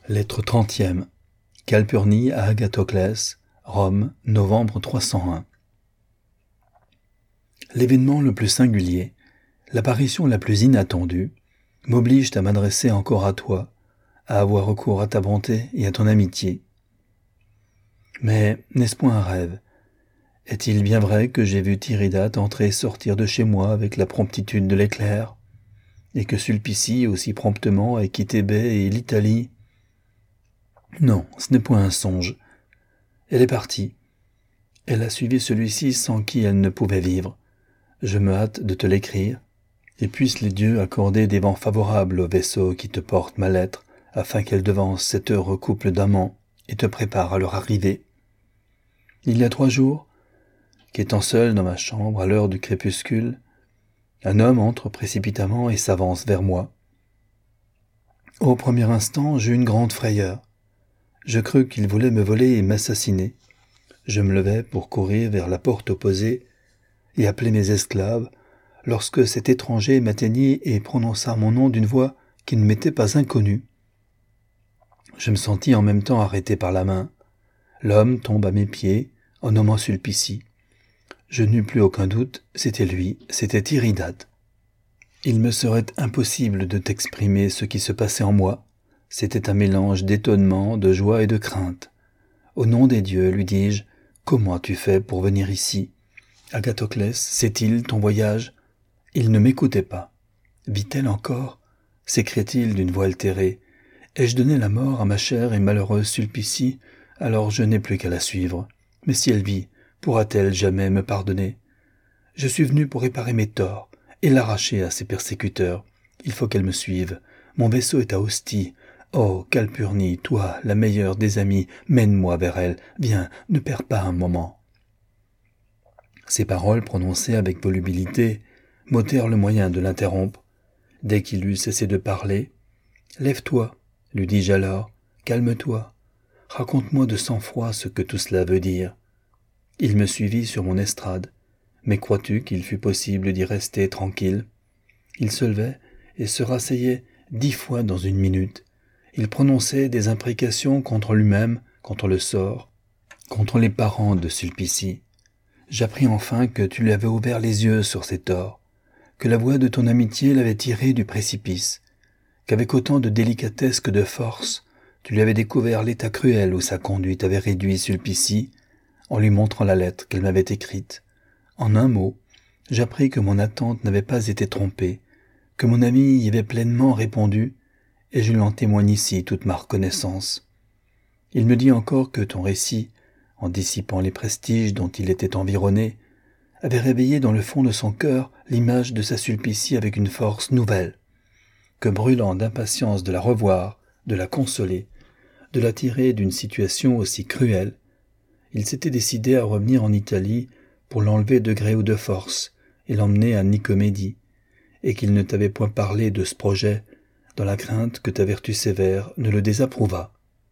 Lettre 30e. Calpurnie à Agathoclès, Rome, novembre 301. L'événement le plus singulier, l'apparition la plus inattendue, m'oblige à m'adresser encore à toi, à avoir recours à ta bonté et à ton amitié. Mais n'est-ce point un rêve? Est-il bien vrai que j'ai vu Tiridate entrer et sortir de chez moi avec la promptitude de l'éclair, et que Sulpicie aussi promptement ait quitté Baie et l'Italie? Non, ce n'est point un songe. Elle est partie. Elle a suivi celui-ci sans qui elle ne pouvait vivre. Je me hâte de te l'écrire, et puissent les dieux accorder des vents favorables au vaisseau qui te porte ma lettre, afin qu'elle devance cet heureux couple d'amants et te prépare à leur arrivée. Il y a 3 jours, qu'étant seul dans ma chambre à l'heure du crépuscule, un homme entre précipitamment et s'avance vers moi. Au premier instant, j'eus une grande frayeur. Je crus qu'il voulait me voler et m'assassiner. Je me levai pour courir vers la porte opposée et appeler mes esclaves, lorsque cet étranger m'atteignit et prononça mon nom d'une voix qui ne m'était pas inconnue. Je me sentis en même temps arrêté par la main. L'homme tombe à mes pieds en nommant Sulpicie. Je n'eus plus aucun doute, c'était lui, c'était Tiridate. Il me serait impossible de t'exprimer ce qui se passait en moi. C'était un mélange d'étonnement, de joie et de crainte. Au nom des dieux, lui dis-je, comment as-tu fait pour venir ici? Agathoclès, sait-il ton voyage? Il ne m'écoutait pas. Vit-elle encore? S'écriait-il d'une voix altérée. Ai-je donné la mort à ma chère et malheureuse Sulpicie? Alors je n'ai plus qu'à la suivre. Mais si elle vit, pourra-t-elle jamais me pardonner? Je suis venu pour réparer mes torts et l'arracher à ses persécuteurs. Il faut qu'elle me suive. Mon vaisseau est à Ostie. Oh, Calpurnie, toi, la meilleure des amies, mène-moi vers elle. Viens, ne perds pas un moment. Ces paroles, prononcées avec volubilité, m'ôtèrent le moyen de l'interrompre. Dès qu'il eut cessé de parler, « Lève-toi, lui dis-je alors, calme-toi. Raconte-moi de sang-froid ce que tout cela veut dire. » Il me suivit sur mon estrade. Mais crois-tu qu'il fût possible d'y rester tranquille? Il se levait et se rasseyait 10 fois dans une minute. Il prononçait des imprécations contre lui-même, contre le sort, contre les parents de Sulpicie. J'appris enfin que tu lui avais ouvert les yeux sur ses torts, que la voix de ton amitié l'avait tiré du précipice, qu'avec autant de délicatesse que de force, tu lui avais découvert l'état cruel où sa conduite avait réduit Sulpicie, en lui montrant la lettre qu'elle m'avait écrite. En un mot, j'appris que mon attente n'avait pas été trompée, que mon ami y avait pleinement répondu, et je lui en témoigne ici toute ma reconnaissance. Il me dit encore que ton récit, en dissipant les prestiges dont il était environné, avait réveillé dans le fond de son cœur l'image de sa Sulpicie avec une force nouvelle, que brûlant d'impatience de la revoir, de la consoler, de la tirer d'une situation aussi cruelle, il s'était décidé à revenir en Italie pour l'enlever de gré ou de force et l'emmener à Nicomédie, et qu'il ne t'avait point parlé de ce projet dans la crainte que ta vertu sévère ne le désapprouvât.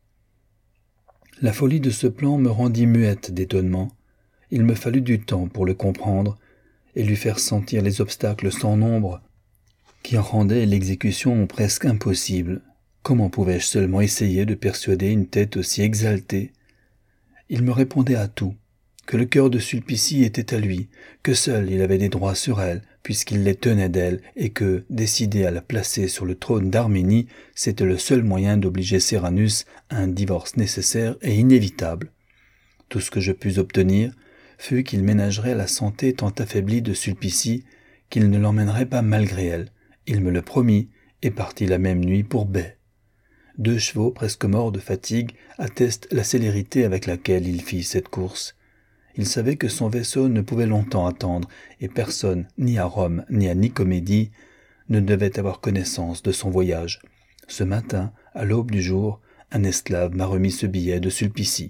La folie de ce plan me rendit muette d'étonnement. Il me fallut du temps pour le comprendre et lui faire sentir les obstacles sans nombre qui en rendaient l'exécution presque impossible. Comment pouvais-je seulement essayer de persuader une tête aussi exaltée? Il me répondait à tout, que le cœur de Sulpicie était à lui, que seul il avait des droits sur elle, puisqu'il les tenait d'elle, et que, décidé à la placer sur le trône d'Arménie, c'était le seul moyen d'obliger Serranus à un divorce nécessaire et inévitable. Tout ce que je pus obtenir fut qu'il ménagerait la santé tant affaiblie de Sulpicie qu'il ne l'emmènerait pas malgré elle. Il me le promit et partit la même nuit pour Baie. 2 chevaux presque morts de fatigue attestent la célérité avec laquelle il fit cette course. Il savait que son vaisseau ne pouvait longtemps attendre, et personne, ni à Rome, ni à Nicomédie, ne devait avoir connaissance de son voyage. Ce matin, à l'aube du jour, un esclave m'a remis ce billet de Sulpicie.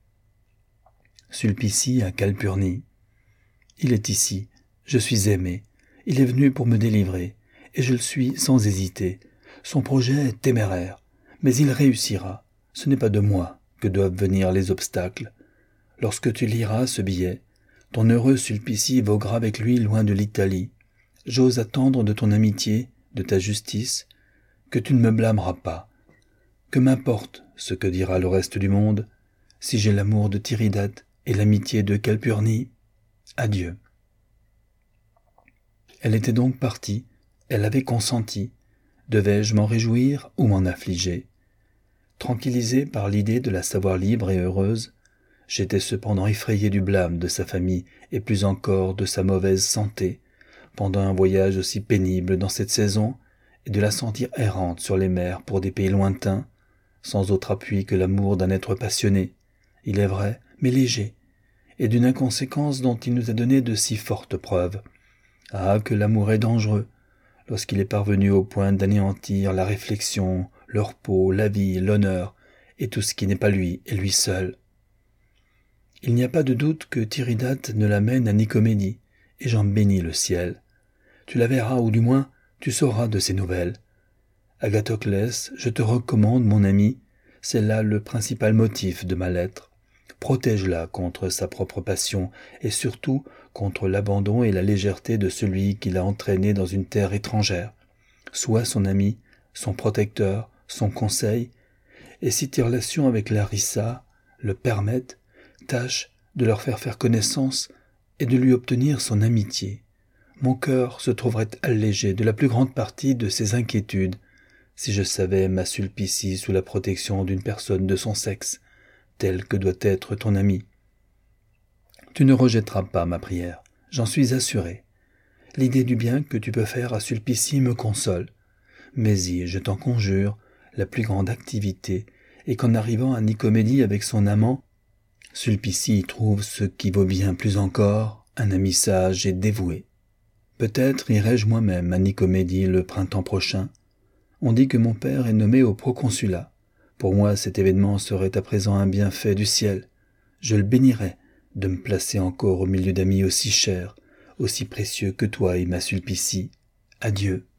Sulpicie à Calpurnie. Il est ici, je suis aimé, il est venu pour me délivrer, et je le suis sans hésiter. Son projet est téméraire, mais il réussira. Ce n'est pas de moi que doivent venir les obstacles. Lorsque tu liras ce billet, ton heureux Sulpicie voguera avec lui loin de l'Italie. J'ose attendre de ton amitié, de ta justice, que tu ne me blâmeras pas. Que m'importe ce que dira le reste du monde, si j'ai l'amour de Tiridate et l'amitié de Calpurnie, adieu. » Elle était donc partie, elle avait consenti. Devais-je m'en réjouir ou m'en affliger? Tranquillisé par l'idée de la savoir libre et heureuse, j'étais cependant effrayé du blâme de sa famille et plus encore de sa mauvaise santé, pendant un voyage aussi pénible dans cette saison, et de la sentir errante sur les mers pour des pays lointains, sans autre appui que l'amour d'un être passionné, il est vrai, mais léger, et d'une inconséquence dont il nous a donné de si fortes preuves. Ah, que l'amour est dangereux, lorsqu'il est parvenu au point d'anéantir la réflexion, le repos, la vie, l'honneur, et tout ce qui n'est pas lui et lui seul. Il n'y a pas de doute que Tiridate ne l'amène à Nicomédie, et j'en bénis le ciel. Tu la verras, ou du moins, tu sauras de ses nouvelles. Agathoclès, je te recommande, mon ami, c'est là le principal motif de ma lettre. Protège-la contre sa propre passion, et surtout contre l'abandon et la légèreté de celui qui l'a entraînée dans une terre étrangère. Sois son ami, son protecteur, son conseil, et si tes relations avec Larissa le permettent, tâche de leur faire connaissance et de lui obtenir son amitié. Mon cœur se trouverait allégé de la plus grande partie de ses inquiétudes si je savais ma Sulpicie sous la protection d'une personne de son sexe, telle que doit être ton ami. Tu ne rejetteras pas ma prière, j'en suis assuré. L'idée du bien que tu peux faire à Sulpicie me console. Mais y, je t'en conjure, la plus grande activité, et qu'en arrivant à Nicomédie avec son amant, Sulpicie y trouve ce qui vaut bien plus encore, un ami sage et dévoué. Peut-être irai-je moi-même à Nicomédie le printemps prochain. On dit que mon père est nommé au proconsulat. Pour moi, cet événement serait à présent un bienfait du ciel. Je le bénirais de me placer encore au milieu d'amis aussi chers, aussi précieux que toi et ma Sulpicie. Adieu.